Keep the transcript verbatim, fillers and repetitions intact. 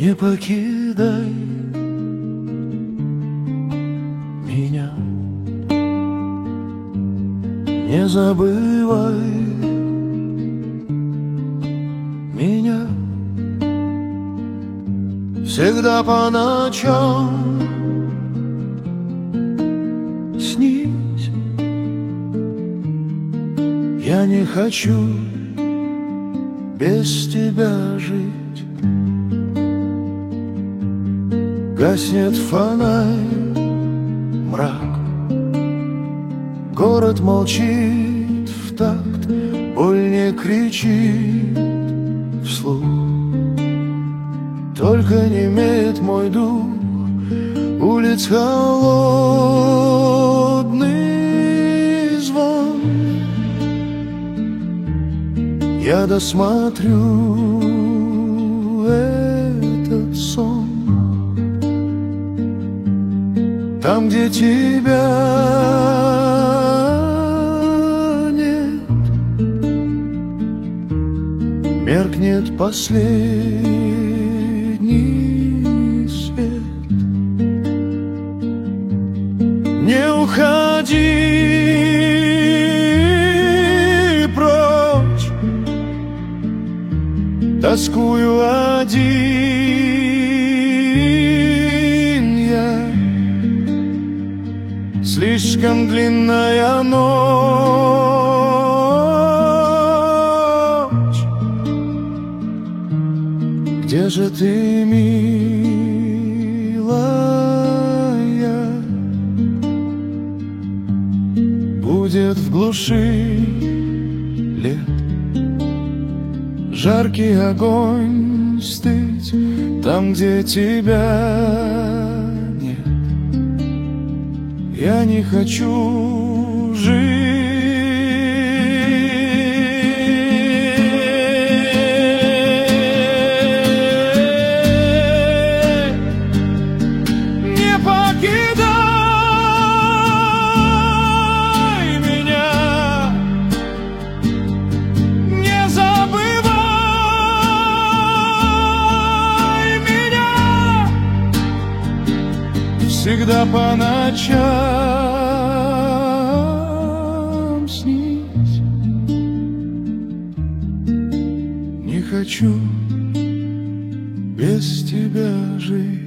Не покидай меня, не забывай меня. Всегда по ночам снись. Я не хочу без тебя жить. Гаснет фонарь, мрак, город молчит в такт, боль не кричит вслух. Только немеет мой дух, улиц холодный звон. Я досмотрю этот сон. Там, где тебя нет, меркнет последний свет. Не уходи прочь, тоскую один я. Слишком длинная ночь. Где же ты, милая? Будет в глуши лет жаркий огонь стыть там, где тебя. Я не хочу жить. Не покидай меня, не забывай меня. Всегда по ночам снись. Не хочу без тебя жить.